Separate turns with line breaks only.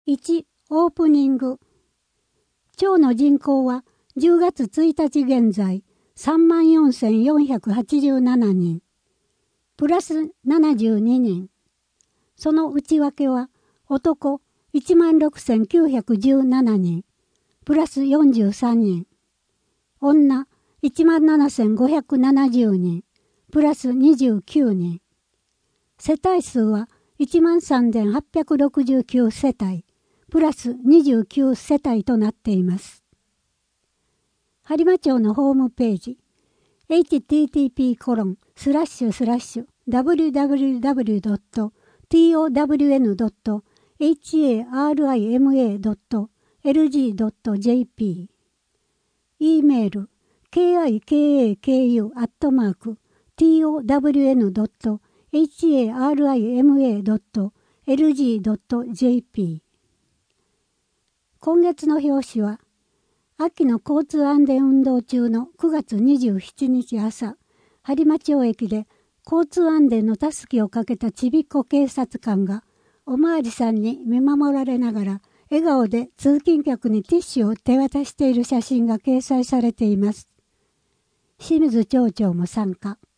1、オープニング。町の人口は10月1日現在 34,487 人。プラス72人。その内訳は男 16,917 人。プラス43人。女 17,570 人。プラス29人。世帯数は 13,869 世帯。プラス29世帯となっています。播磨町のホームページ http://www.town.harima.lg.jp E メール kikaku@town.harima.lg.jp 今月の表紙は、秋の交通安全運動中の9月27日朝、播磨町駅で交通安全のたすきをかけたちびっこ警察官が、おまわりさんに見守られながら、笑顔で通勤客にティッシュを手渡している写真が掲載されています。清水町長も参加。